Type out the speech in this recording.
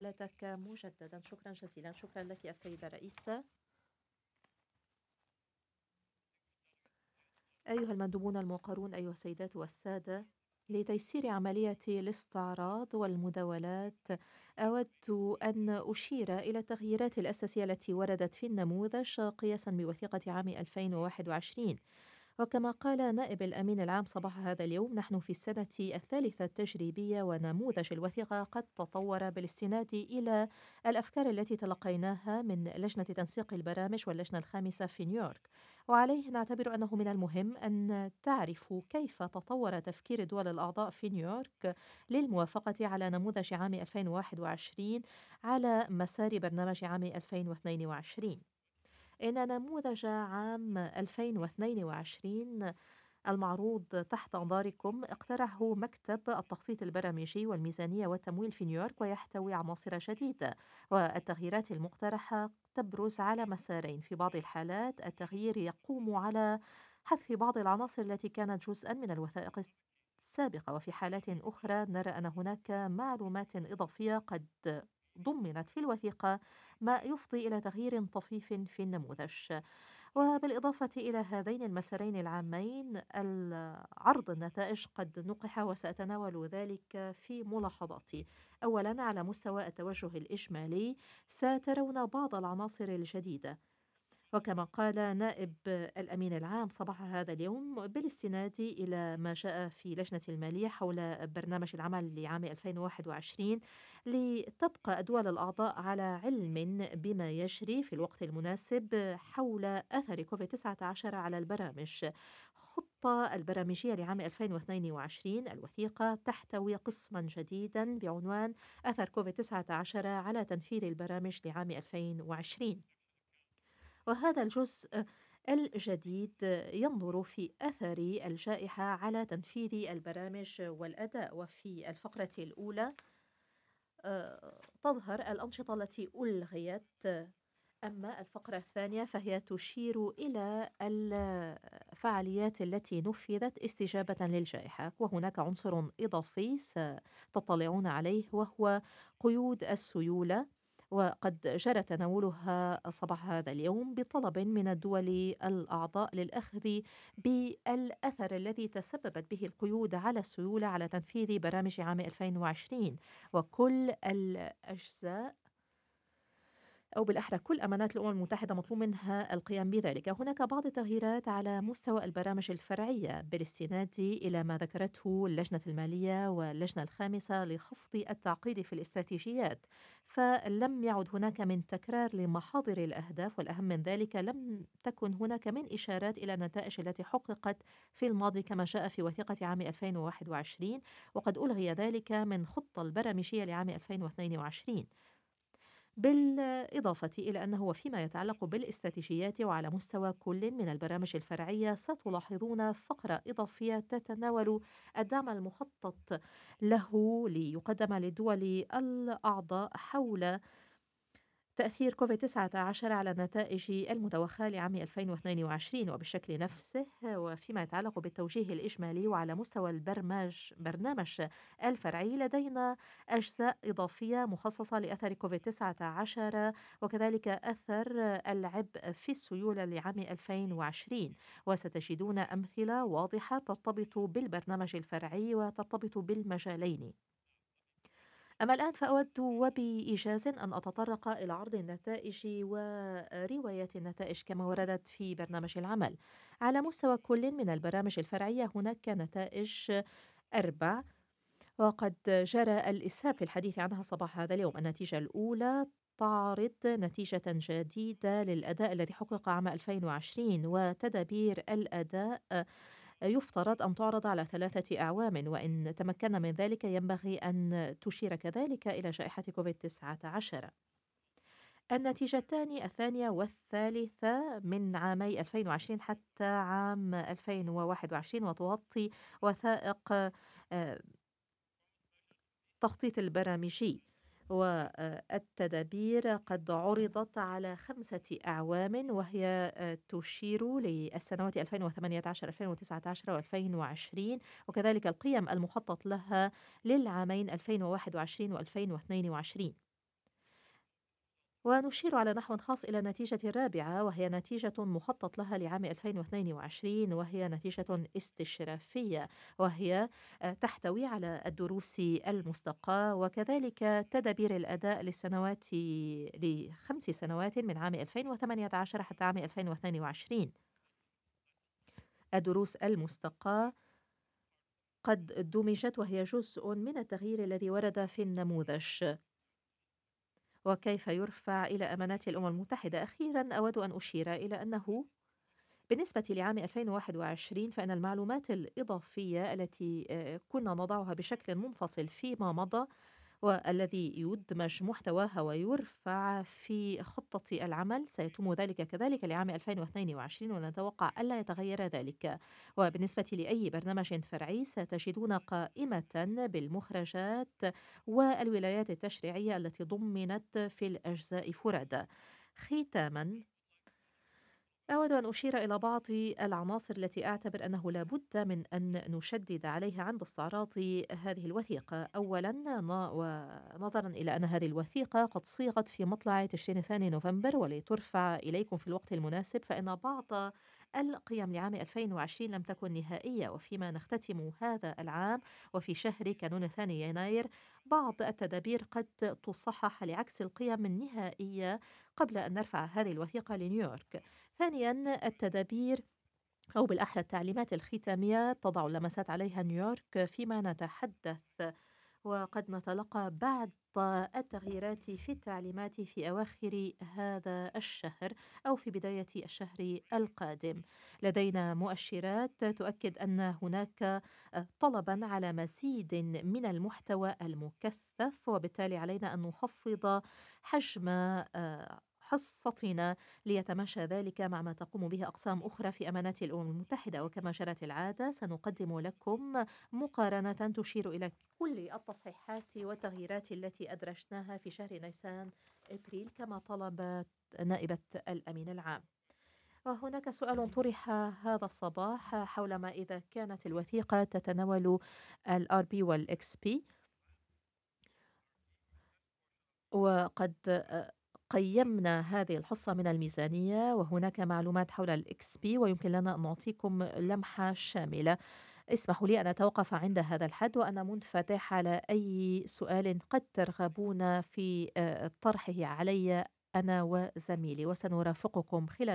مداخلتك مجددا. شكرا جزيلا. شكرا لك السيدة رئيسة. أيها المندوبون الموقرون، أيها السيدات والسادة، لتيسير عملية الاستعراض والمداولات أود أن أشير إلى التغييرات الأساسية التي وردت في النموذج قياسا بوثيقة عام 2021. وكما قال نائب الأمين العام صباح هذا اليوم، نحن في السنة الثالثة التجريبية ونموذج الوثيقة قد تطور بالاستناد إلى الأفكار التي تلقيناها من لجنة تنسيق البرامج واللجنة الخامسة في نيويورك. وعليه نعتبر أنه من المهم أن تعرفوا كيف تطور تفكير الدول الأعضاء في نيويورك للموافقة على نموذج عام 2021 على مسار برنامج عام 2022. إن نموذج عام 2022 المعروض تحت أنظاركم اقترحه مكتب التخطيط البرامجي والميزانية والتمويل في نيويورك، ويحتوي عناصر جديدة. والتغييرات المقترحة تبرز على مسارين: في بعض الحالات التغيير يقوم على حذف بعض العناصر التي كانت جزءا من الوثائق السابقة، وفي حالات أخرى نرى أن هناك معلومات إضافية قد ضمنت في الوثيقة، ما يفضي إلى تغيير طفيف في النموذج. وبالإضافة إلى هذين المسارين العامين، عرض النتائج قد نُقِح وسأتناول ذلك في ملاحظاتي. أولًا، على مستوى التوجه الإجمالي، سترون بعض العناصر الجديدة. وكما قال نائب الأمين العام صباح هذا اليوم، بالاستناد إلى ما جاء في لجنة المالية حول برنامج العمل لعام 2021، لتبقى الدول الأعضاء على علم بما يجري في الوقت المناسب حول أثر كوفيد-19 على البرامج. الخطة البرامجية لعام 2022 الوثيقة تحتوي قسما جديدا بعنوان أثر كوفيد-19 على تنفيذ البرامج لعام 2020. وهذا الجزء الجديد ينظر في أثر الجائحة على تنفيذ البرامج والأداء. وفي الفقرة الأولى تظهر الأنشطة التي ألغيت، أما الفقرة الثانية فهي تشير إلى الفعاليات التي نفذت استجابة للجائحة. وهناك عنصر إضافي ستطلعون عليه، وهو قيود السيولة، وقد جرى تناولها صباح هذا اليوم بطلب من الدول الأعضاء للأخذ بالأثر الذي تسببت به القيود على السيولة على تنفيذ برامج عام 2020. وكل الأجزاء، أو بالأحرى كل أمانات الأمم المتحدة، مطلوب منها القيام بذلك. هناك بعض التغييرات على مستوى البرامج الفرعية بالاستناد إلى ما ذكرته اللجنة المالية واللجنة الخامسة لخفض التعقيد في الاستراتيجيات، فلم يعد هناك من تكرار لمحاضر الأهداف، والأهم من ذلك لم تكن هناك من إشارات إلى النتائج التي حققت في الماضي كما جاء في وثيقة عام 2021، وقد ألغي ذلك من خطة البرامجية لعام 2022. بالإضافة إلى أنه وفيما يتعلق بالاستراتيجيات وعلى مستوى كل من البرامج الفرعية، ستلاحظون فقرة إضافية تتناول الدعم المخطط له ليقدم للدول الأعضاء حول تأثير كوفيد-19 على النتائج المتوخاة لعام 2022. وبالشكل نفسه، وفيما يتعلق بالتوجيه الإجمالي وعلى مستوى برنامج الفرعي، لدينا أجزاء إضافية مخصصة لأثر كوفيد-19 وكذلك أثر العبء في السيولة لعام 2020. وستجدون أمثلة واضحة ترتبط بالبرنامج الفرعي وترتبط بالمجالين. أما الآن فأود وبإيجاز أن أتطرق إلى عرض النتائج ورواية النتائج كما وردت في برنامج العمل. على مستوى كل من البرامج الفرعية هناك نتائج أربع، وقد جرى الإسهاب في الحديث عنها صباح هذا اليوم. النتيجة الأولى تعرض نتيجة جديدة للأداء الذي حقق عام 2020، وتدابير الأداء يفترض أن تعرض على 3 أعوام، وإن تمكنا من ذلك ينبغي أن تشير كذلك إلى جائحة كوفيد-19. النتيجتان الثانية والثالثة من عامي 2020 حتى عام 2021، وتغطي وثائق التخطيط البرامجي. والتدابير قد عُرضت على 5 أعوام، وهي تشير للسنوات 2018، 2019 و2020، وكذلك القِيَم المخطط لها للعامين 2021 و2022. ونشير على نحو خاص إلى النتيجة الرابعة وهي نتيجة مخطط لها لعام 2022 وهي نتيجة استشرافية وهي تحتوي على الدروس المستقاة وكذلك تدابير الأداء ل5 سنوات من عام 2018 حتى عام 2022. الدروس المستقاة قد دمجت وهي جزء من التغيير الذي ورد في النموذج وكيف يرفع إلى أمانات الأمم المتحدة. أخيرا أود أن أشير إلى أنه بالنسبة لعام 2021 فإن المعلومات الإضافية التي كنا نضعها بشكل منفصل فيما مضى والذي يدمج محتواها ويرفع في خطة العمل سيتم ذلك كذلك لعام 2022 ونتوقع ألا يتغير ذلك. وبالنسبة لأي برنامج فرعي ستجدون قائمة بالمخرجات والولايات التشريعية التي ضمنت في الأجزاء فرادى. ختاما أود أن أشير إلى بعض العناصر التي أعتبر أنه لا بد من أن نشدد عليها عند استعراض هذه الوثيقة. أولا ونظرا إلى أن هذه الوثيقة قد صيغت في مطلع تشرين الثاني نوفمبر ولترفع إليكم في الوقت المناسب فإن بعض القيم لعام 2020 لم تكن نهائية وفيما نختتم هذا العام وفي شهر كانون الثاني يناير بعض التدابير قد تصحح لعكس القيم النهائية قبل أن نرفع هذه الوثيقة لنيويورك. ثانيا التدابير أو بالأحرى التعليمات الختامية تضع اللمسات عليها نيويورك فيما نتحدث وقد نتلقى بعض التغييرات في التعليمات في أواخر هذا الشهر أو في بداية الشهر القادم. لدينا مؤشرات تؤكد أن هناك طلبا على مزيد من المحتوى المكثف وبالتالي علينا أن نخفض حجم حصتنا ليتماشى ذلك مع ما تقوم به أقسام أخرى في أمانات الأمم المتحدة وكما جرت العادة سنقدم لكم مقارنة تشير إلى كل التصحيحات والتغييرات التي أدرجناها في شهر نيسان إبريل كما طلبت نائبة الأمين العام. وهناك سؤال طرح هذا الصباح حول ما إذا كانت الوثيقة تتناول ال RB وال XP وقد قيمنا هذه الحصة من الميزانية وهناك معلومات حول ال XP ويمكن لنا أن نعطيكم لمحة شاملة. اسمحوا لي أن أتوقف عند هذا الحد وأنا منفتح على أي سؤال قد ترغبون في طرحه علي أنا وزميلي وسنرافقكم خلال